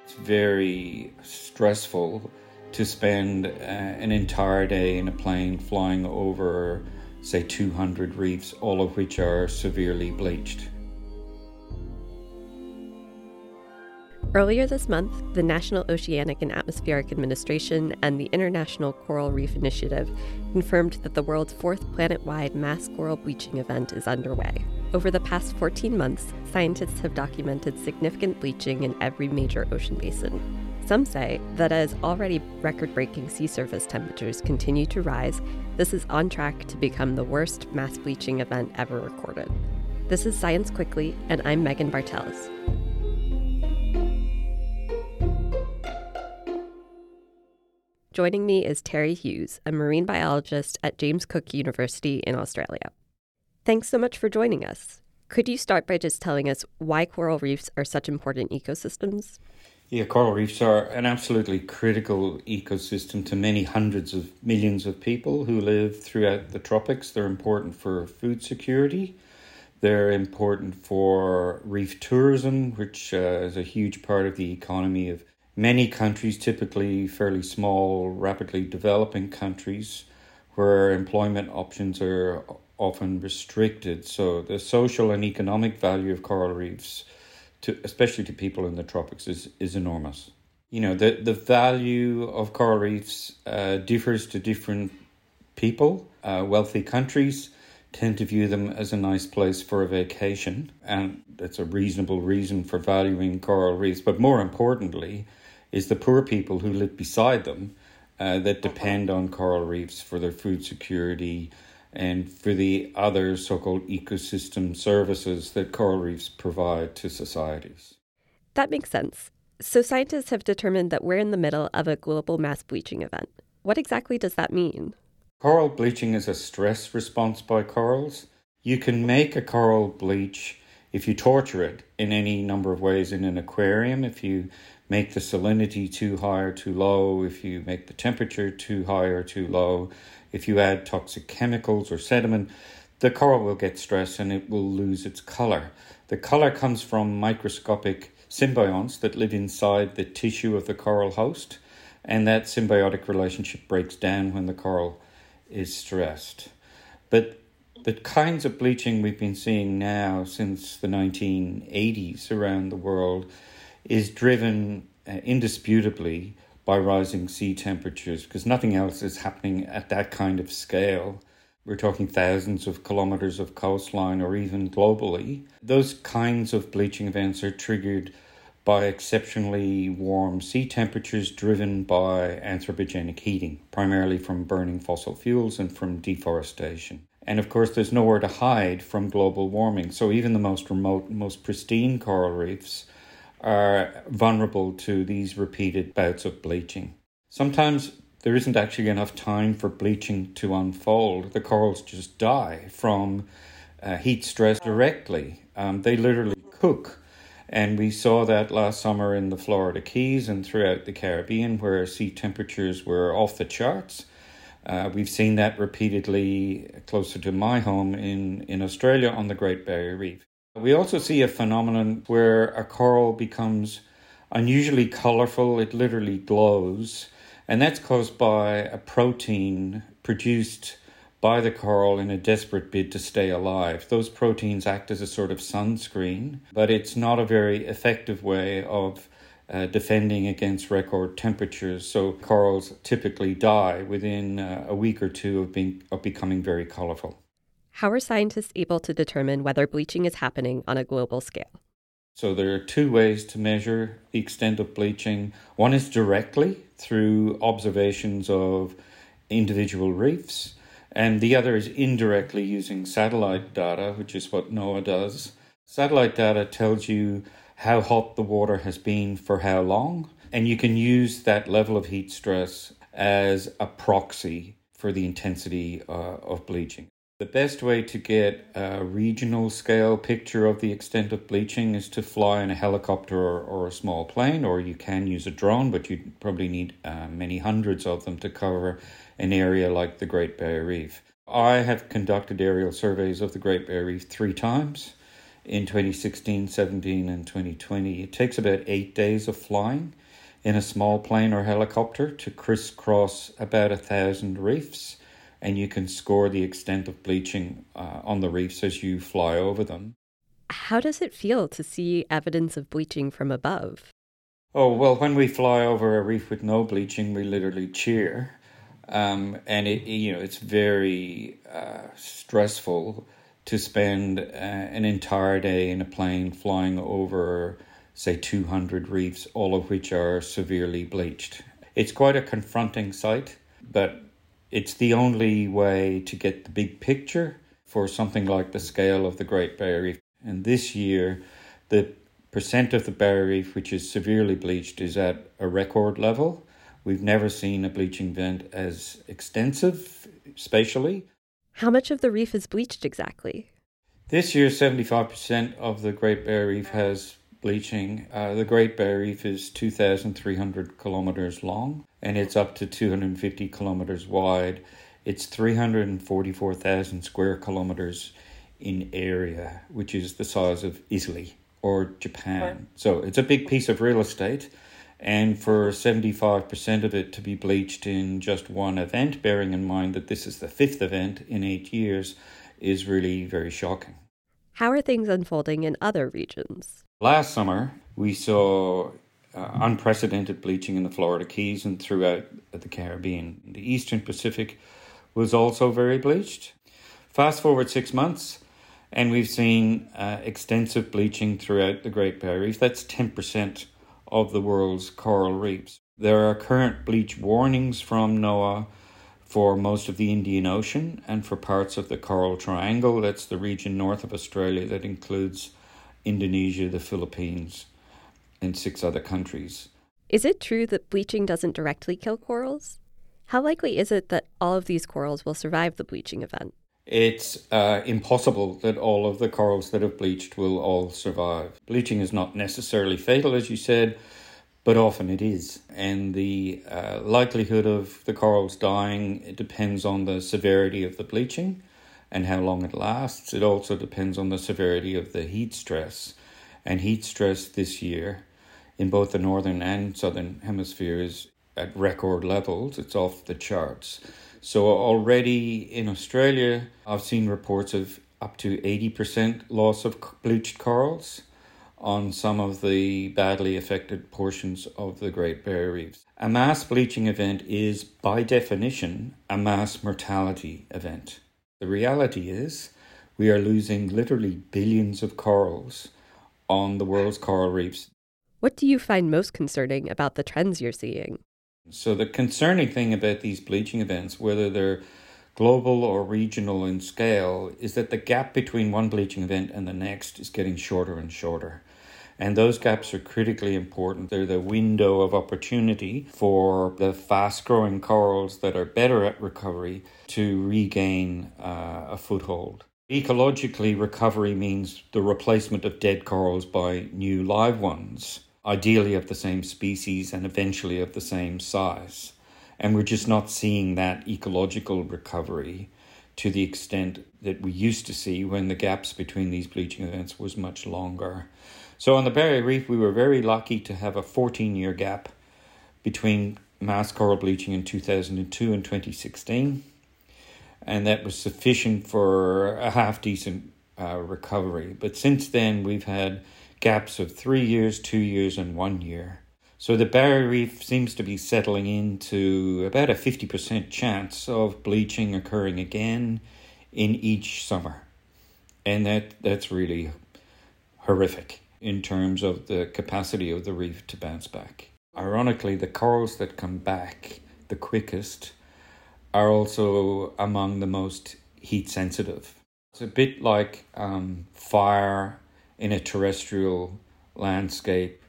It's very stressful to spend an entire day in a plane flying over, say, 200 reefs, all of which are severely bleached. Earlier this month, the National Oceanic and Atmospheric Administration and the International Coral Reef Initiative confirmed that the world's fourth planet-wide mass coral bleaching event is underway. Over the past 14 months, scientists have documented significant bleaching in every major ocean basin. Some say that as already record-breaking sea surface temperatures continue to rise, this is on track to become the worst mass bleaching event ever recorded. This is Science Quickly, and I'm Megan Bartels. Joining me is Terry Hughes, a marine biologist at James Cook University in Australia. Thanks so much for joining us. Could you start by just telling us why coral reefs are such important ecosystems? Yeah, coral reefs are an absolutely critical ecosystem to many hundreds of millions of people who live throughout the tropics. They're important for food security. They're important for reef tourism, which is a huge part of the economy of many countries, typically fairly small, rapidly developing countries, where employment options are often restricted. So the social and economic value of coral reefs, especially to people in the tropics, is enormous. You know, the value of coral reefs differs to different people. Wealthy countries tend to view them as a nice place for a vacation, and that's a reasonable reason for valuing coral reefs. But more importantly, is the poor people who live beside them that depend on coral reefs for their food security and for the other so-called ecosystem services that coral reefs provide to societies. That makes sense. So scientists have determined that we're in the middle of a global mass bleaching event. What exactly does that mean? Coral bleaching is a stress response by corals. You can make a coral bleach if you torture it in any number of ways in an aquarium. If you make the salinity too high or too low, if you make the temperature too high or too low, if you add toxic chemicals or sediment, the coral will get stressed and it will lose its color. The color comes from microscopic symbionts that live inside the tissue of the coral host, and that symbiotic relationship breaks down when the coral is stressed. But the kinds of bleaching we've been seeing now since the 1980s around the world is driven indisputably by rising sea temperatures, because nothing else is happening at that kind of scale. We're talking thousands of kilometers of coastline, or even globally. Those kinds of bleaching events are triggered by exceptionally warm sea temperatures driven by anthropogenic heating, primarily from burning fossil fuels and from deforestation. And of course, there's nowhere to hide from global warming. So even the most remote, most pristine coral reefs are vulnerable to these repeated bouts of bleaching. Sometimes there isn't actually enough time for bleaching to unfold. The corals just die from heat stress directly. They literally cook. And we saw that last summer in the Florida Keys and throughout the Caribbean, where sea temperatures were off the charts. We've seen that repeatedly closer to my home in Australia on the Great Barrier Reef. We also see a phenomenon where a coral becomes unusually colorful. It literally glows. And that's caused by a protein produced by the coral in a desperate bid to stay alive. Those proteins act as a sort of sunscreen, but it's not a very effective way of defending against record temperatures. So corals typically die within a week or two of becoming very colorful. How are scientists able to determine whether bleaching is happening on a global scale? So there are two ways to measure the extent of bleaching. One is directly through observations of individual reefs, and the other is indirectly using satellite data, which is what NOAA does. Satellite data tells you how hot the water has been for how long, and you can use that level of heat stress as a proxy for the intensity of bleaching. The best way to get a regional scale picture of the extent of bleaching is to fly in a helicopter or a small plane, or you can use a drone, but you probably need many hundreds of them to cover an area like the Great Barrier Reef. I have conducted aerial surveys of the Great Barrier Reef 3 times in 2016, 17, and 2020. It takes about 8 days of flying in a small plane or helicopter to crisscross about 1,000 reefs, and you can score the extent of bleaching on the reefs as you fly over them. How does it feel to see evidence of bleaching from above? Oh, well, when we fly over a reef with no bleaching, we literally cheer. And it's very stressful to spend an entire day in a plane flying over, say, 200 reefs, all of which are severely bleached. It's quite a confronting sight, but it's the only way to get the big picture for something like the scale of the Great Barrier Reef. And this year, the percent of the barrier reef which is severely bleached is at a record level. We've never seen a bleaching event as extensive spatially. How much of the reef is bleached exactly? This year, 75% of the Great Barrier Reef has bleaching. The Great Barrier Reef is 2,300 kilometers long, and it's up to 250 kilometers wide. It's 344,000 square kilometers in area, which is the size of Italy or Japan. So it's a big piece of real estate. And for 75% of it to be bleached in just one event, bearing in mind that this is the 5th event in 8 years, is really very shocking. How are things unfolding in other regions? Last summer, we saw unprecedented bleaching in the Florida Keys and throughout the Caribbean. The Eastern Pacific was also very bleached. Fast forward 6 months, and we've seen extensive bleaching throughout the Great Barrier Reef. That's 10% of the world's coral reefs. There are current bleach warnings from NOAA for most of the Indian Ocean and for parts of the Coral Triangle. That's the region north of Australia that includes Indonesia, the Philippines, and 6 other countries. Is it true that bleaching doesn't directly kill corals? How likely is it that all of these corals will survive the bleaching event? It's impossible that all of the corals that have bleached will all survive. Bleaching is not necessarily fatal, as you said, but often it is. And the likelihood of the corals dying, it depends on the severity of the bleaching and how long it lasts. It also depends on the severity of the heat stress. And heat stress this year in both the northern and southern hemisphere is at record levels. It's off the charts. So already in Australia, I've seen reports of up to 80% loss of bleached corals on some of the badly affected portions of the Great Barrier Reefs. A mass bleaching event is, by definition, a mass mortality event. The reality is we are losing literally billions of corals on the world's coral reefs. What do you find most concerning about the trends you're seeing? So the concerning thing about these bleaching events, whether they're global or regional in scale, is that the gap between one bleaching event and the next is getting shorter and shorter. And those gaps are critically important. They're the window of opportunity for the fast-growing corals that are better at recovery to regain a foothold. Ecologically, recovery means the replacement of dead corals by new live ones, ideally of the same species and eventually of the same size. And we're just not seeing that ecological recovery to the extent that we used to see when the gaps between these bleaching events was much longer. So on the Barrier Reef, we were very lucky to have a 14-year gap between mass coral bleaching in 2002 and 2016. And that was sufficient for a half-decent recovery. But since then, we've had gaps of 3 years, 2 years, and 1 year. So the Barrier Reef seems to be settling into about a 50% chance of bleaching occurring again in each summer. And that's really horrific in terms of the capacity of the reef to bounce back. Ironically, the corals that come back the quickest are also among the most heat sensitive. It's a bit like fire in a terrestrial landscape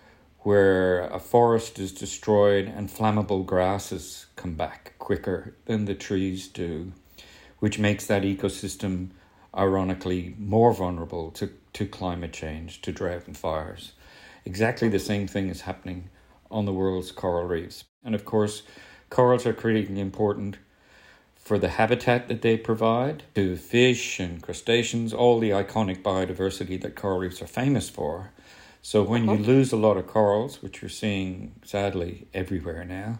where a forest is destroyed and flammable grasses come back quicker than the trees do, which makes that ecosystem ironically more vulnerable to climate change, to drought and fires. Exactly the same thing is happening on the world's coral reefs. And of course, corals are critically important for the habitat that they provide to fish and crustaceans, all the iconic biodiversity that coral reefs are famous for. So when you lose a lot of corals, which we're seeing sadly everywhere now,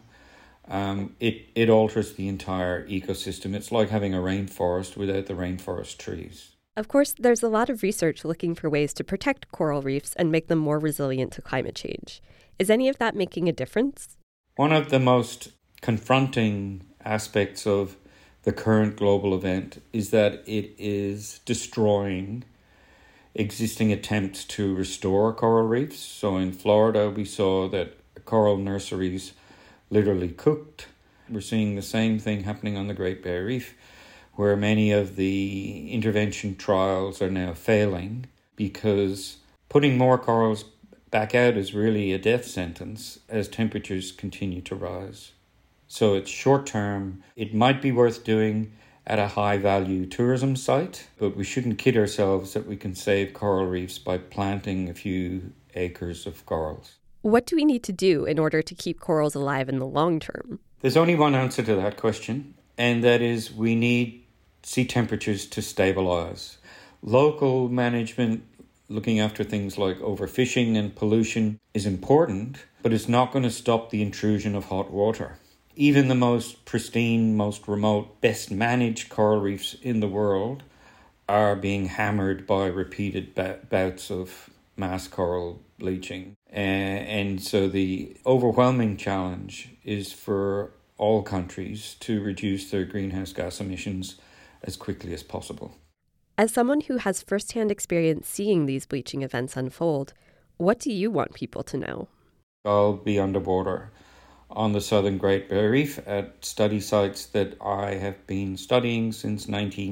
it alters the entire ecosystem. It's like having a rainforest without the rainforest trees. Of course, there's a lot of research looking for ways to protect coral reefs and make them more resilient to climate change. Is any of that making a difference? One of the most confronting aspects of the current global event is that it is destroying existing attempts to restore coral reefs. So in Florida, we saw that coral nurseries literally cooked. We're seeing the same thing happening on the Great Barrier Reef, where many of the intervention trials are now failing because putting more corals back out is really a death sentence as temperatures continue to rise. So it's short term. It might be worth doing at a high value tourism site, but we shouldn't kid ourselves that we can save coral reefs by planting a few acres of corals. What do we need to do in order to keep corals alive in the long term? There's only one answer to that question, and that is we need sea temperatures to stabilize. Local management looking after things like overfishing and pollution is important, but it's not going to stop the intrusion of hot water. Even the most pristine, most remote, best managed coral reefs in the world are being hammered by repeated bouts of mass coral bleaching. And so the overwhelming challenge is for all countries to reduce their greenhouse gas emissions as quickly as possible. As someone who has firsthand experience seeing these bleaching events unfold, what do you want people to know? I'll be underwater on the southern Great Barrier Reef at study sites that I have been studying since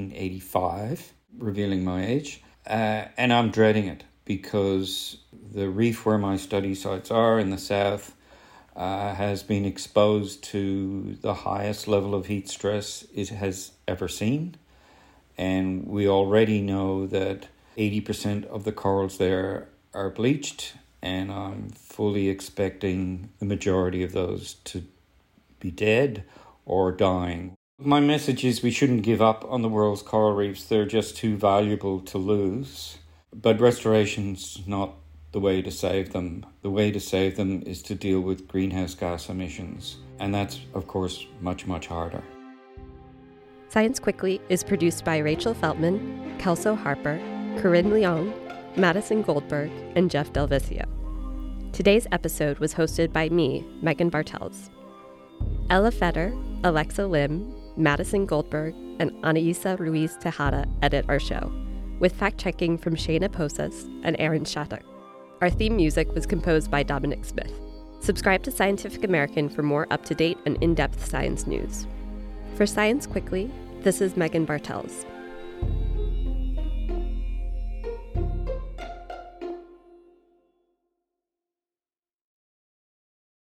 1985, revealing my age. And I'm dreading it because the reef where my study sites are in the south has been exposed to the highest level of heat stress it has ever seen. And we already know that 80% of the corals there are bleached, and I'm fully expecting the majority of those to be dead or dying. My message is we shouldn't give up on the world's coral reefs. They're just too valuable to lose. But restoration's not the way to save them. The way to save them is to deal with greenhouse gas emissions. And that's, of course, much, much harder. Science Quickly is produced by Rachel Feltman, Kelso Harper, Corinne Leong, Madison Goldberg, and Jeff Delvicio. Today's episode was hosted by me, Megan Bartels. Ella Feder, Alexa Lim, Madison Goldberg, and Anaisa Ruiz Tejada edit our show, with fact-checking from Shayna Posas and Aaron Shattuck. Our theme music was composed by Dominic Smith. Subscribe to Scientific American for more up-to-date and in-depth science news. For Science Quickly, this is Megan Bartels.